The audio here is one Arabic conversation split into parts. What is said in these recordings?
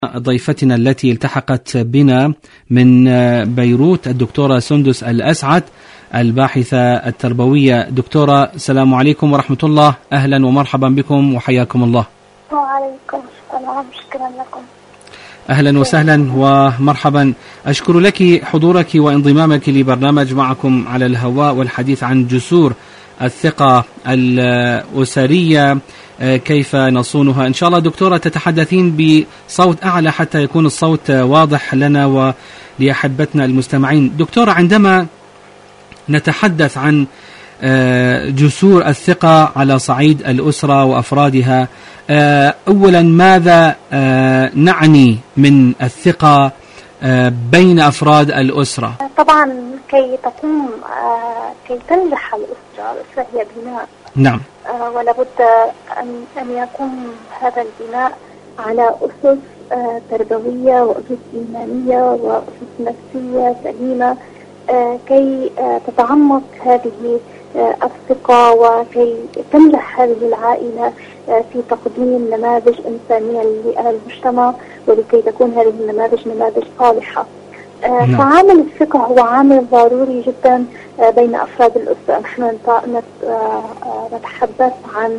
ضيفتنا التي التحقت بنا من بيروت الدكتورة سندس الأسعد الباحثة التربوية. دكتورة، السلام عليكم ورحمة الله، أهلا ومرحبا بكم وحياكم الله. وعليكم السلام، شكرا لكم. أهلا وسهلا ومرحبا. أشكر لك حضورك وانضمامك لبرنامج معكم على الهواء والحديث عن جسور الثقة الأسرية، كيف نصونها. إن شاء الله دكتورة تتحدثين بصوت أعلى حتى يكون الصوت واضح لنا ولأحبتنا المستمعين. دكتورة، عندما نتحدث عن جسور الثقة على صعيد الأسرة وأفرادها، أولا ماذا نعني من الثقة بين أفراد الأسرة؟ طبعا كي تنجح الأسرة هي بناء. نعم. ولا بد أن يكون هذا البناء على أسس تربوية وأسس إيمانية وأسس نفسية سليمة، كي تتعمق هذه الثقة وكي تنجح هذه العائلة في تقديم نماذج إنسانية للمجتمع، ولكي تكون هذه النماذج نماذج صالحة. فعامل الثقة هو عامل ضروري جدا بين أفراد الأسرة. نحن نتحدث عن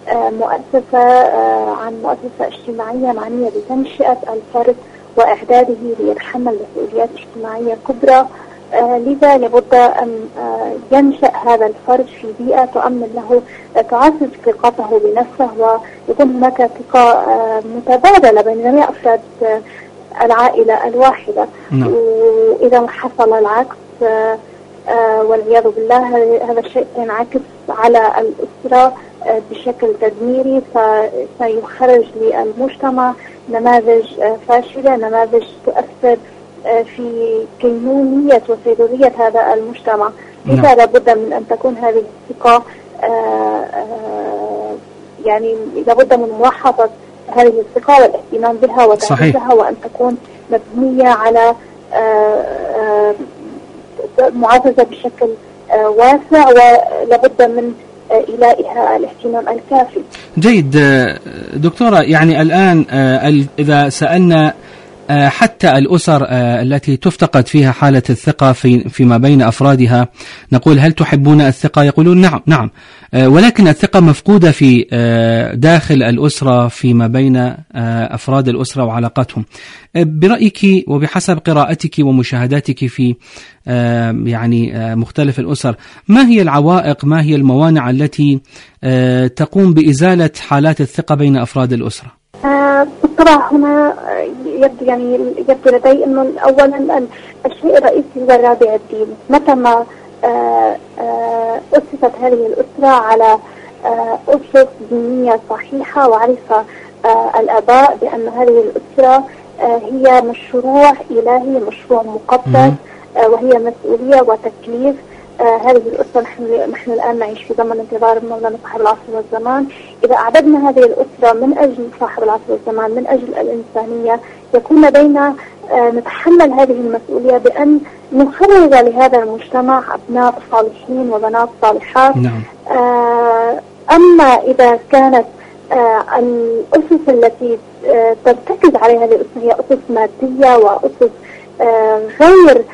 مؤسسة اجتماعية معنية بتنشئة الفرد وإعداده ليتحمل مسؤوليات اجتماعية كبرى. لذا لابد أن ينشأ هذا الفرد في بيئة تؤمن له، تعزز ثقته بنفسه، ويكون هناك ثقة متبادلة بين جميع أفراد العائلة الواحدة. وإذا حصل العكس والعياذ بالله، هذا الشيء ينعكس على الأسرة بشكل تدميري، سيخرج للمجتمع نماذج فاشلة، نماذج تؤثر في كينونية وسيرورية هذا المجتمع. لذا لابد من أن تكون هذه الثقة، يعني لابد من ملاحظة هذه الثقة والاهتمام بها وتعزيزها، وأن تكون مبنية على معززة بشكل واسع، ولابد من إلائها الاهتمام الكافي. جيد دكتورة، يعني الآن إذا سألنا حتى الأسر التي تفتقد فيها حالة الثقة فيما بين أفرادها، نقول هل تحبون الثقة؟ يقولون نعم، ولكن الثقة مفقودة في داخل الأسرة فيما بين أفراد الأسرة وعلاقاتهم. برأيك وبحسب قراءتك ومشاهداتك في يعني مختلف الأسر، ما هي العوائق، ما هي الموانع التي تقوم بإزالة حالات الثقة بين أفراد الأسرة؟ بالطبع هنا يبدو لدي أنه أولا الشيء الرئيسي هو الرادع الديني. متى ما أسست هذه الأسرة على أسس دينية صحيحة، وعرف الآباء بأن هذه الأسرة هي مشروع إلهي، مشروع مقدس، وهي مسؤولية وتكليف. هذه الأسرة نحن الآن نعيش في زمن انتظار مولانا صاحب العصر والزمان. إذا أعددنا هذه الأسرة من أجل صاحب العصر والزمان، من أجل الإنسانية، يكون لدينا نتحمل هذه المسؤولية بأن نخرج لهذا المجتمع أبناء صالحين وبنات صالحات. أما إذا كانت الأسس التي ترتكز عليها هذه الأسرة هي أسس مادية وأسس غير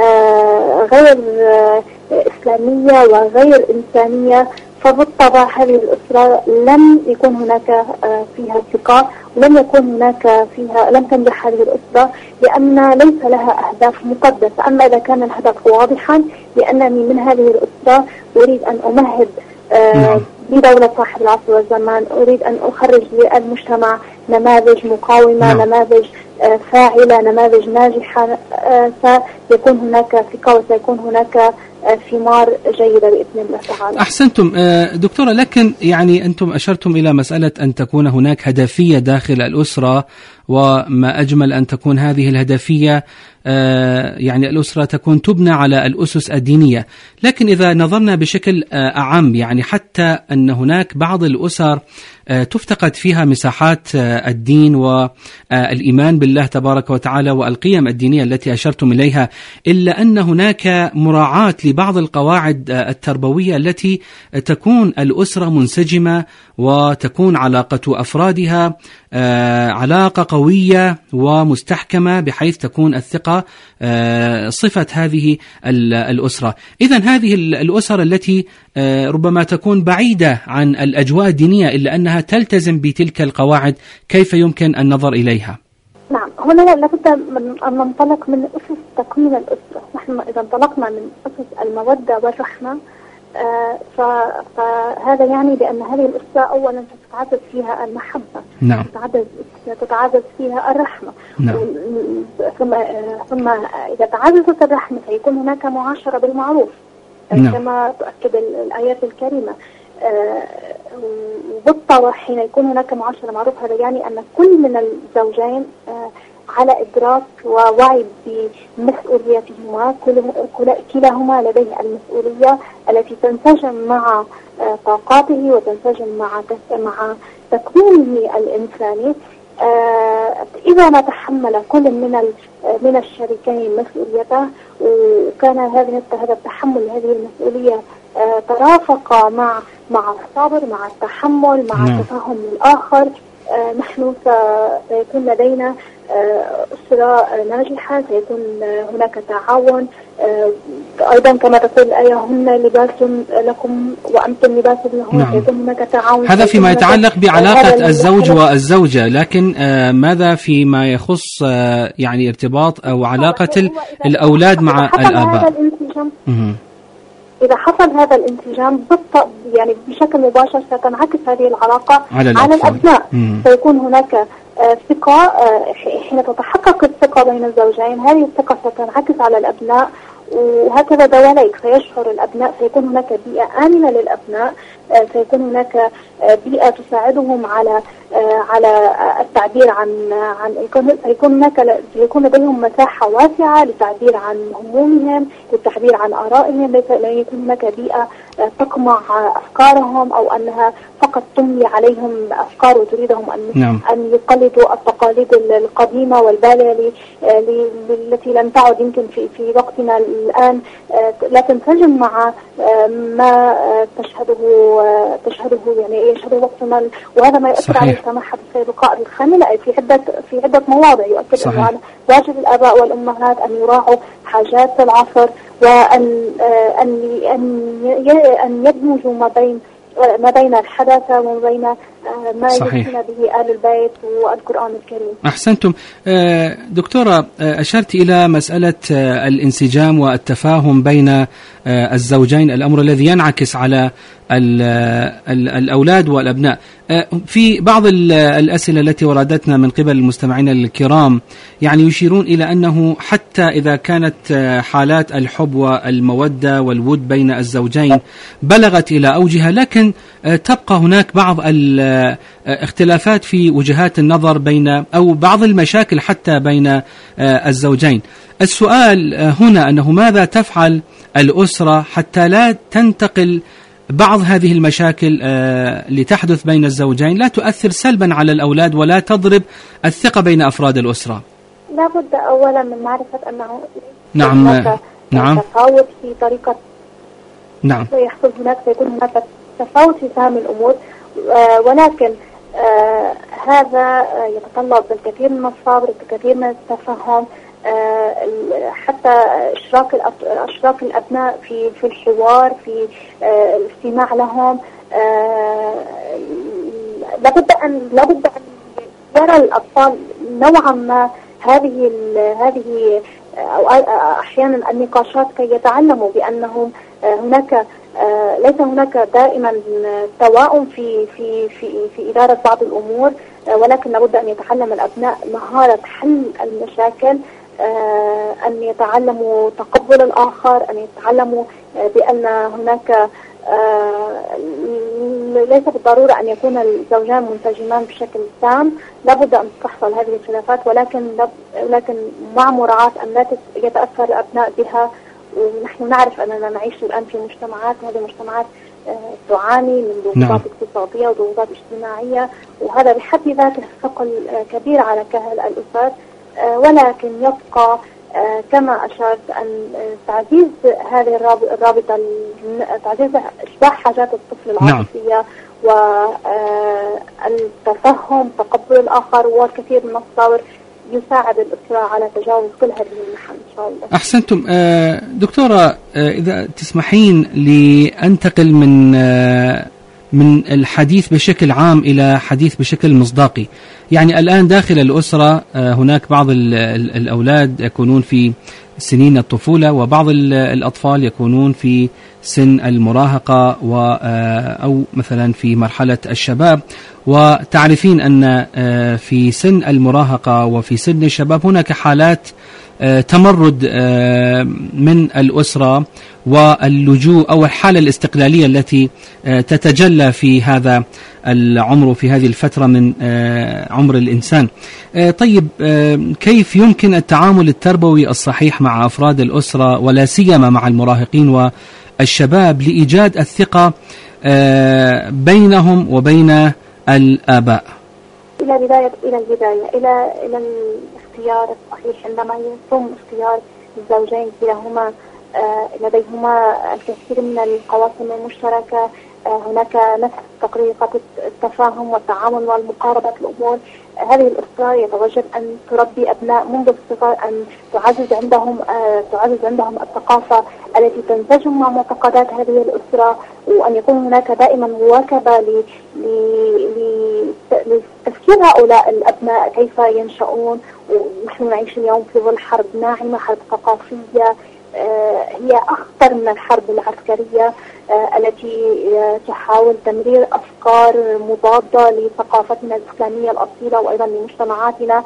إسلامية وغير إنسانية، فبالطبع هذه الأسرة لم يكون هناك فيها ثقة، ولم يكون هناك فيها، لم تنجح هذه الأسرة لأن ليس لها أهداف مقدسة. أما إذا كان الهدف واضحا، لأنني من هذه الأسرة أريد أن أمهد لدولة صاحب العصر والزمان، أريد أن أخرج للمجتمع نماذج مقاومة، نماذج فاعلة، نماذج ناجحة، سيكون هناك ثقة وسيكون هناك ثمار جيدة بإذن الله تعالى. أحسنتم دكتورة، لكن يعني أنتم أشرتم إلى مسألة أن تكون هناك هدفية داخل الأسرة، وما أجمل أن تكون هذه الهدفية يعني الأسرة تكون تبنى على الأسس الدينية. لكن إذا نظرنا بشكل أعم، يعني حتى أن هناك بعض الأسر تفتقد فيها مساحات الدين والإيمان بالله تبارك وتعالى والقيم الدينية التي أشرتم إليها، إلا أن هناك مراعاة لبعض القواعد التربوية التي تكون الأسرة منسجمة وتكون علاقة أفرادها علاقة قوية ومستحكمة بحيث تكون الثقة صفة هذه الأسرة. إذن هذه الأسر التي ربما تكون بعيدة عن الأجواء الدينية إلا أنها تلتزم بتلك القواعد، كيف يمكن النظر إليها؟ نعم، هنا لابد من أن ننطلق من أسس تكوين الأسرة. نحن إذا انطلقنا من أسس المودة والرحمة فهذا يعني بأن هذه الأسرة أولا تتعزز فيها المحبة، نعم. تتعزز فيها الرحمة، نعم. ثم إذا تعززت الرحمة سيكون هناك معاشرة بالمعروف، نعم. كما تؤكد الآيات الكريمة. وبالطبع حين يكون هناك معاشرة معروف هذا يعني أن كل من الزوجين على إدراك ووعي بمسؤولياتهما، كلاهما لديه المسؤولية التي تنسجم مع طاقاته وتنسجم مع تكوينه الإنساني. إذا ما تحمل كل من الشريكين مسؤوليته، وكان هذا التحمل هذه المسؤولية ترافق مع الصبر، مع التحمل، مع التفهم للآخر، نحن سيكون لدينا أسرة ناجحة، سيكون هناك تعاون. أيضا كما تقول الآية: هن لباس لكم وأنتم لباس لهم. نعم. سيكون هناك تعاون. هذا فيما يتعلق بعلاقة الزوج والزوجة، لكن ماذا فيما يخص يعني ارتباط أو علاقة الأولاد مع الآباء؟ إذا حصل هذا الانسجام يعني بشكل مباشر ستنعكس هذه العلاقة على الأبناء. سيكون هناك ثقة. حين تتحقق الثقة بين الزوجين هذه الثقة ستنعكس على الأبناء، وهكذا دواليك سيشعر الأبناء. سيكون هناك بيئة آمنة للأبناء، سيكون هناك بيئة تساعدهم على التعبير عن يكون لديهم مساحة واسعة للتعبير عن همومهم، للتعبير عن آرائهم. لا يكون هناك بيئة تقمع أفكارهم أو أنها فقط تملي عليهم أفكار وتريدهم أن يقلدوا التقاليد القديمة والبالية التي لم تعد يمكن في وقتنا الآن لا تنسجم مع ما تشهده يعني يشهده وقتنا، وهذا ما يؤثر على السماحة بالبقاء الخاملة في عدة مواضع. يؤكد أن واجب الآباء والأمهات أن يراعوا حاجات العصر، وأن أن يدمجوا ما بين الحداثة وما بين ما يؤمن به آل البيت والقرآن الكريم. أحسنتم. دكتورة، أشرت إلى مسألة الانسجام والتفاهم بين الزوجين، الأمر الذي ينعكس على الأولاد والأبناء. في بعض الأسئلة التي وردتنا من قبل المستمعين الكرام يعني يشيرون إلى أنه حتى إذا كانت حالات الحب والمودة والود بين الزوجين بلغت إلى أوجها، لكن تبقى هناك بعض الاختلافات في وجهات النظر بين أو بعض المشاكل حتى بين الزوجين. السؤال هنا أنه ماذا تفعل الأسرة حتى لا تنتقل بعض هذه المشاكل لتحدث بين الزوجين لا تؤثر سلبا على الأولاد ولا تضرب الثقة بين أفراد الأسرة؟ لا بد أولا من معرفة أنه نعم تفاوت في طريقة. نعم. سيكون هناك تفاوت في فهم الأمور، ولكن هذا يتطلب الكثير من الصبر، الكثير من التفهم، حتى إشراك الأبناء في الحوار، في الاستماع لهم. لابد أن يرى الأطفال نوعا ما هذه أو أحيانا النقاشات كي يتعلموا بأنهم ليس هناك دائما توائم في إدارة بعض الأمور، ولكن لابد أن يتعلم الأبناء مهارة حل المشاكل، أن يتعلموا تقبل الآخر، أن يتعلموا بأن هناك ليس بالضرورة أن يكون الزوجان منسجمان بشكل تام. لابد أن تحصل هذه الخلافات، ولكن مع مراعاة أن لا يتأثر الأبناء بها. ونحن نعرف أننا نعيش الآن في مجتمعات، هذه المجتمعات تعاني من ضغوطات اقتصادية وضغوطات اجتماعية، وهذا بحد ذاته ثقل كبير على كاهل الأسر. ولكن يبقى كما أشرت أن تعزيز هذه الرابطة، تعزيز إشباع حاجات الطفل العاطفية والتفهم، تقبل الآخر، والكثير من الصبر يساعد الأسرة على تجاوز كل هذه المحن إن شاء الله. أحسنتم. دكتورة، إذا تسمحين لأنتقل من الحديث بشكل عام إلى حديث بشكل مصداقي. يعني الآن داخل الأسرة هناك بعض الأولاد يكونون في سنين الطفولة، وبعض الأطفال يكونون في سن المراهقة أو مثلا في مرحلة الشباب. وتعرفين أن في سن المراهقة وفي سن الشباب هناك حالات تمرد من الأسرة واللجوء أو الحالة الاستقلالية التي تتجلى في هذا العمر، في هذه الفترة من عمر الإنسان. طيب، كيف يمكن التعامل التربوي الصحيح مع أفراد الأسرة ولا سيما مع المراهقين والشباب لإيجاد الثقة بينهم وبين الآباء؟ إلى البداية إلى الاختيار الصحيح، عندما يتم اختيار الزوجين كلاهما لديهما الكثير من القواسم المشتركة، هناك نفس طريقة التفاهم والتعامل والمقاربة الأمور. هذه الأسرة يتوجب أن تربي أبناء منذ الصغر، أن تعزز عندهم الثقافة التي تنسجم مع معتقدات هذه الأسرة، وأن يكون هناك دائما مواكبة لتفكير هؤلاء الأبناء كيف ينشؤون. ونحن نعيش اليوم في ظل حرب ناعمة، حرب ثقافية هي أخطر من الحرب العسكرية التي تحاول تمرير أفكار مضادة لثقافتنا الإسلامية الأصيلة وأيضا لمجتمعاتنا.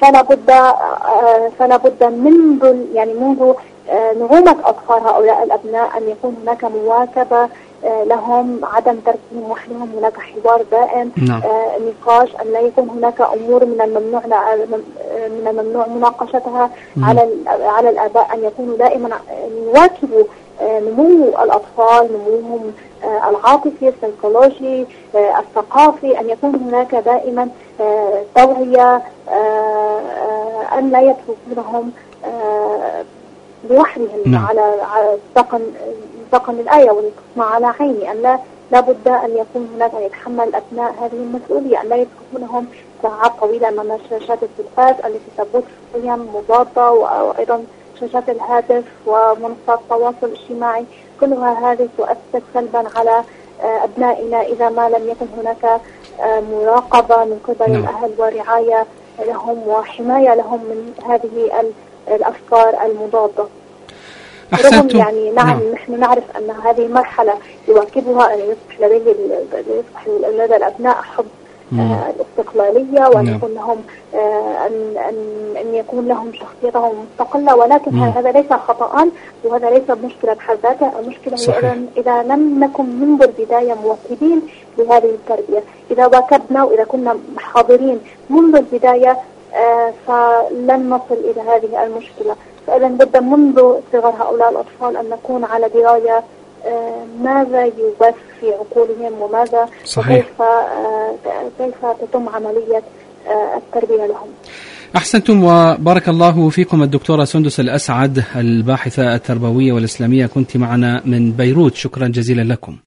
فلا بد منذ نعومة أطفال هؤلاء الأبناء أن يكون هناك مواكبة لهم، عدم تركهم وحدهم، هناك حوار دائم، نقاش، أن لا يكون هناك أمور من الممنوع مناقشتها على الآباء، أن يكونوا دائما يواكبوا نمو الأطفال، نموهم العاطفي، السيكولوجي، الثقافي، أن يكون هناك دائما توعية، أن لا يتركونهم لوحدهم على ذقن الآية والقسمة على عيني. أن لا بد أن يكون هناك، أن يتحمل الأبناء هذه المسؤولية، أن لا يتركونهم ساعات طويلة أمام شاشات التلفاز التي تبث قيم مضادة، وأيضا شاشات الهاتف ومنصات التواصل الاجتماعي. كلها هذه تؤثر سلبا على أبنائنا إذا ما لم يكن هناك مراقبة من قبل الأهل ورعاية لهم وحماية لهم من هذه الأفكار المضادة. أحسنتم. يعني نعم، نحن نعرف أن هذه مرحلة يواكبها أن يصبح لدى الأبناء حب الاستقلالية، وأن يكون لهم أن يكون لهم شخصيتهم مستقلة، ولكن هذا ليس خطأ، وهذا ليس مشكلة بحد ذاتها. المشكلة هي إذا لم نكن منذ البداية مواكبين لهذه التربية. إذا واكبنا وإذا كنا حاضرين منذ البداية فلن نصل إلى هذه المشكلة. فإذا بد منذ صغر هؤلاء الأطفال أن نكون على دراية ماذا يبث في عقولهم وماذا وكيف تتم عملية التربية لهم. أحسنتم وبارك الله فيكم. الدكتورة سندس الأسعد، الباحثة التربوية والإسلامية، كنت معنا من بيروت. شكرا جزيلا لكم.